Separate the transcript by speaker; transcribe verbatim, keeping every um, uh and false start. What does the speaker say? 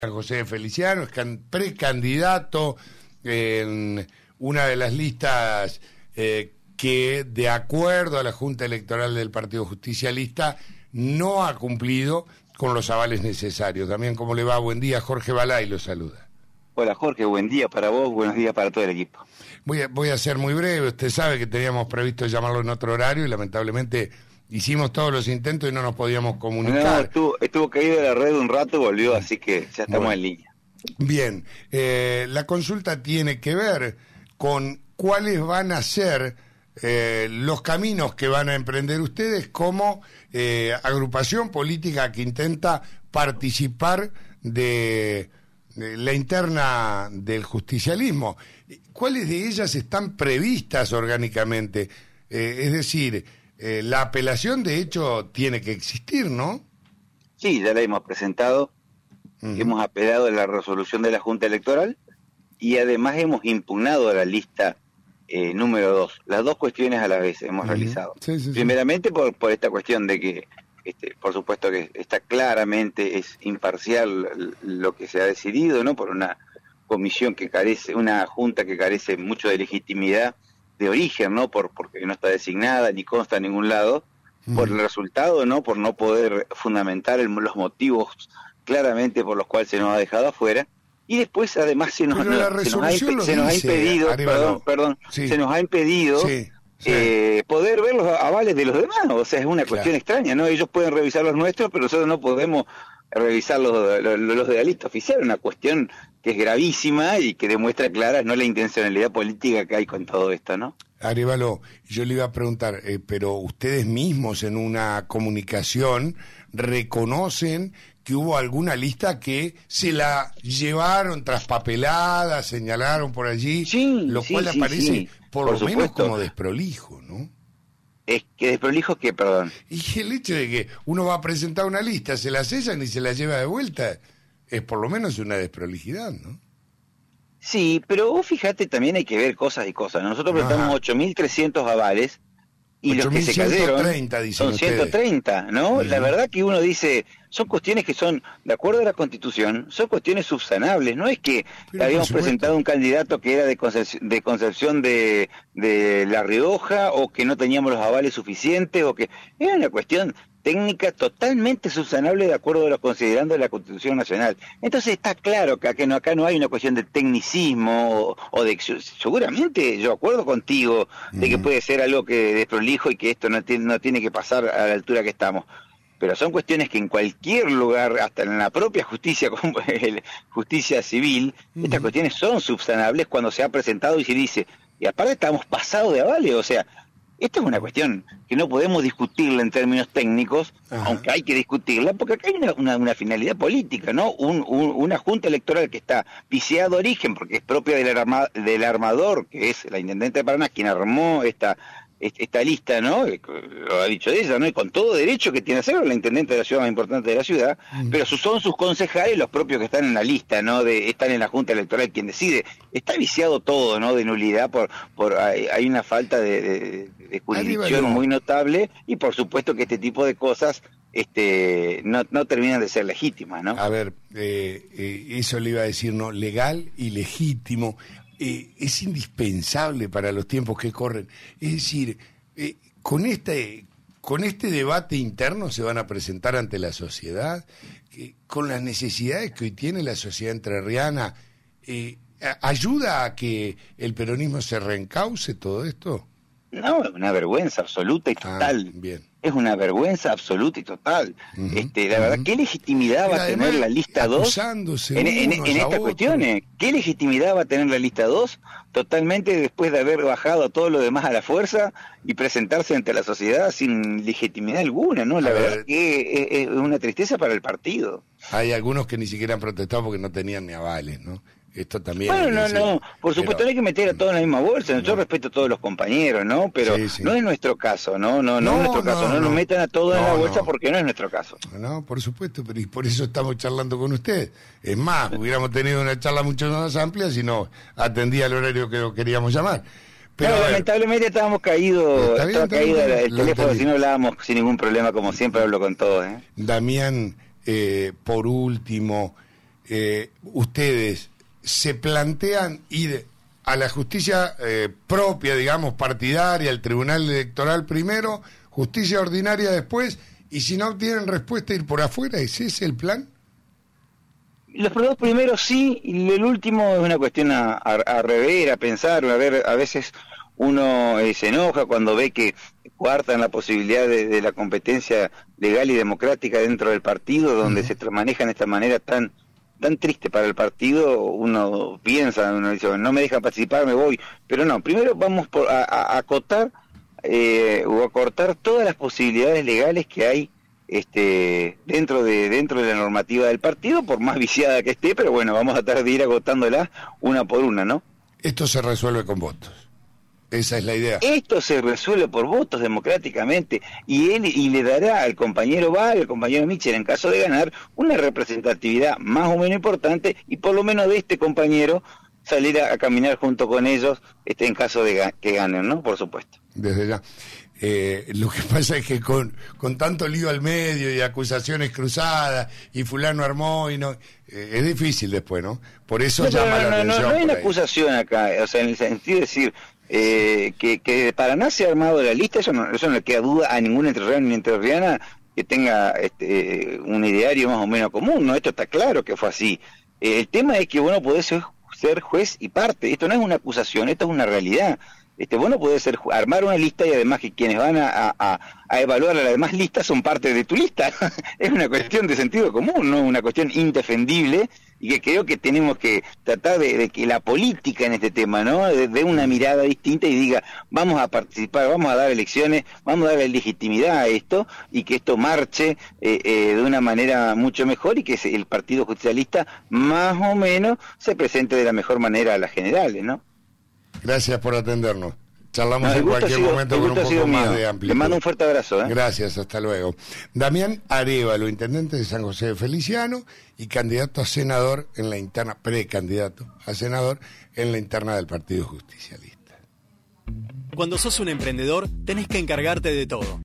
Speaker 1: José Feliciano, es precandidato en una de las listas eh, que, de acuerdo a la Junta Electoral del Partido Justicialista, no ha cumplido con los avales necesarios. También, ¿cómo le va? Buen día, Jorge Balay lo saluda.
Speaker 2: Hola Jorge, buen día para vos, buenos días para todo el equipo.
Speaker 1: Voy a, voy a ser muy breve, usted sabe que teníamos previsto llamarlo en otro horario y lamentablemente hicimos todos los intentos y no nos podíamos comunicar.
Speaker 2: No, estuvo, estuvo caído de la red un rato y volvió, así que ya estamos bueno, en línea.
Speaker 1: Bien, eh, la consulta tiene que ver con cuáles van a ser eh, los caminos que van a emprender ustedes como eh, agrupación política que intenta participar de, de la interna del justicialismo. ¿Cuáles de ellas están previstas orgánicamente? Eh, es decir, eh, la apelación de hecho tiene que existir, ¿no?
Speaker 2: Sí, ya la hemos presentado. Uh-huh. Hemos apelado a la resolución de la Junta Electoral y además hemos impugnado a la lista eh, número dos. Las dos cuestiones a la vez hemos uh-huh. realizado. Sí, sí, Primeramente sí. Por, por esta cuestión de que, este, por supuesto que está claramente, es imparcial lo que se ha decidido, ¿no? Por una comisión que carece, una junta que carece mucho de legitimidad de origen, ¿no? Por, porque no está designada ni consta en ningún lado. Uh-huh. Por el resultado, ¿no? Por no poder fundamentar el, los motivos claramente por los cuales se nos ha dejado afuera, y después además se nos, no, se nos, ha, imp se nos ha impedido, perdón, perdón, sí. se nos ha impedido sí, sí. Eh, poder ver los avales de los demás, o sea, es una cuestión claro. extraña, ¿no? Ellos pueden revisar los nuestros, pero nosotros no podemos revisar los, los, los de la lista oficial, una cuestión que es gravísima y que demuestra clara no la intencionalidad política que hay con todo esto, ¿no?
Speaker 1: Arévalo, yo le iba a preguntar, eh, pero ustedes mismos en una comunicación reconocen que hubo alguna lista que se la llevaron traspapelada, señalaron por allí,
Speaker 2: sí,
Speaker 1: lo
Speaker 2: sí,
Speaker 1: cual
Speaker 2: sí,
Speaker 1: aparece
Speaker 2: sí,
Speaker 1: por, por lo supuesto. menos como desprolijo, ¿no?
Speaker 2: Es que desprolijo que, perdón.
Speaker 1: Y el hecho de que uno va a presentar una lista, se la sellan y se la lleva de vuelta, es por lo menos una desprolijidad, ¿no?
Speaker 2: Sí, pero vos fíjate, también hay que ver cosas y cosas. Nosotros presentamos ocho mil trescientos avales y los que se cayeron son ciento treinta, ¿no? Uh-huh. La verdad que uno dice, son cuestiones que son, de acuerdo a la Constitución, son cuestiones subsanables. No es que pero habíamos presentado un candidato que era de Concepción de, Concepción de, de La Rioja o que no teníamos los avales suficientes o que... Era una cuestión técnica totalmente subsanable de acuerdo a lo considerando la Constitución Nacional. Entonces está claro que acá no, acá no hay una cuestión de tecnicismo o, o de... Seguramente yo acuerdo contigo de que puede ser algo que desprolijo y que esto no tiene, no tiene que pasar a la altura que estamos. Pero son cuestiones que en cualquier lugar, hasta en la propia justicia, como el, justicia civil, uh-huh. estas cuestiones son subsanables cuando se ha presentado y se dice, y aparte estamos pasados de avales, o sea... Esta es una cuestión que no podemos discutirla en términos técnicos, Ajá. aunque hay que discutirla, porque acá hay una, una, una finalidad política, ¿no? Un, un, una junta electoral que está viciada de origen, porque es propia del, arma, del armador, que es la intendente de Paraná, quien armó esta, esta lista, ¿no? Lo ha dicho ella, ¿no? Y con todo derecho que tiene a hacerlo, la intendente de la ciudad más importante de la ciudad, mm. pero son sus concejales los propios que están en la lista, ¿no? De, están en la junta electoral quien decide. Está viciado todo, ¿no? De nulidad, por, por hay, hay una falta de, de, de jurisdicción muy notable, y por supuesto que este tipo de cosas este no, no terminan de ser legítimas, ¿no?
Speaker 1: A ver, eh, eh, eso le iba a decir, ¿no? Legal y legítimo. Eh, es indispensable para los tiempos que corren. Es decir, eh, con este con este debate interno se van a presentar ante la sociedad, eh, con las necesidades que hoy tiene la sociedad entrerriana, eh, ¿ayuda a que el peronismo se reencauce todo esto?
Speaker 2: No, es una vergüenza absoluta y total.
Speaker 1: Ah, bien.
Speaker 2: Es una vergüenza absoluta y total. Uh-huh, este, la uh-huh. verdad, ¿qué legitimidad va a tener la lista dos en, en, en estas cuestiones? ¿Qué legitimidad va a tener la lista dos totalmente después de haber bajado a todo lo demás a la fuerza y presentarse ante la sociedad sin legitimidad alguna, ¿no? La a verdad ver, que es, es una tristeza para el partido.
Speaker 1: Hay algunos que ni siquiera han protestado porque no tenían ni avales, ¿no? Esto también.
Speaker 2: Bueno, no, no, por supuesto pero, no hay que meter a todos en la misma bolsa. Yo no. respeto a todos los compañeros, ¿no? Pero sí, sí. no es nuestro caso, ¿no? No, no, no es nuestro no, caso. No, no nos metan a todos no, en la bolsa no. porque no es nuestro caso.
Speaker 1: No, por supuesto, pero y por eso estamos charlando con usted. Es más, hubiéramos tenido una charla mucho más amplia si no atendía el horario que lo queríamos llamar.
Speaker 2: Pero claro, lamentablemente estábamos caídos, bien, estaba caído bien, el teléfono, si no hablábamos sin ningún problema, como siempre hablo con todos, ¿eh?
Speaker 1: Damián, eh, por último, eh, ustedes se plantean ir a la justicia eh, propia, digamos, partidaria, el Tribunal Electoral primero, justicia ordinaria después, y si no obtienen respuesta, ir por afuera. ¿Ese es el plan?
Speaker 2: Los dos primeros sí, y el último es una cuestión a, a, a rever, a pensar, a ver, a veces uno eh, se enoja cuando ve que coartan la posibilidad de, de la competencia legal y democrática dentro del partido, donde uh-huh. se maneja de esta manera tan tan triste para el partido. Uno piensa, uno dice, no me deja participar, me voy, pero no, primero vamos por, a, a acotar eh, o acortar todas las posibilidades legales que hay este dentro de dentro de la normativa del partido, por más viciada que esté, pero bueno, vamos a tratar de ir agotándolas una por una, ¿no?
Speaker 1: Esto se resuelve con votos. Esa es la idea.
Speaker 2: Esto se resuelve por votos democráticamente, y él y le dará al compañero Val, al compañero Michel, en caso de ganar, una representatividad más o menos importante, y por lo menos de este compañero salir a, a caminar junto con ellos este en caso de ga- que ganen, ¿no? Por supuesto.
Speaker 1: Desde ya. Eh, lo que pasa es que con, con tanto lío al medio y acusaciones cruzadas y fulano armó y no, eh, es difícil después, ¿no? Por eso
Speaker 2: no,
Speaker 1: llama
Speaker 2: no,
Speaker 1: la
Speaker 2: no,
Speaker 1: atención.
Speaker 2: No, no hay una
Speaker 1: ahí.
Speaker 2: acusación acá, o sea, en el sentido de decir eh, que, que de Paraná se ha armado la lista, eso no, eso no le queda duda a ningún entrerriano ni entrerriana que tenga este, un ideario más o menos común, ¿no? Esto está claro que fue así. Eh, el tema es que vos no podés ser, ser juez y parte, esto no es una acusación, esto es una realidad. Este, vos no podés ser, armar una lista y además que quienes van a, a, a evaluar a las demás listas son parte de tu lista. Es una cuestión de sentido común, no una cuestión indefendible, y que creo que tenemos que tratar de, de que la política en este tema, ¿no?, dé de una mirada distinta y diga, vamos a participar, vamos a dar elecciones, vamos a darle legitimidad a esto, y que esto marche eh, eh, de una manera mucho mejor, y que el Partido Justicialista más o menos se presente de la mejor manera a las generales, ¿no?
Speaker 1: Gracias por atendernos. Charlamos
Speaker 2: no,
Speaker 1: en cualquier sido, momento con un poco más mío. de amplitud.
Speaker 2: Le mando un fuerte abrazo. ¿eh?
Speaker 1: Gracias, hasta luego. Damián Arévalo, intendente de San José de Feliciano y candidato a senador en la interna, precandidato a senador en la interna del Partido Justicialista.
Speaker 3: Cuando sos un emprendedor, tenés que encargarte de todo.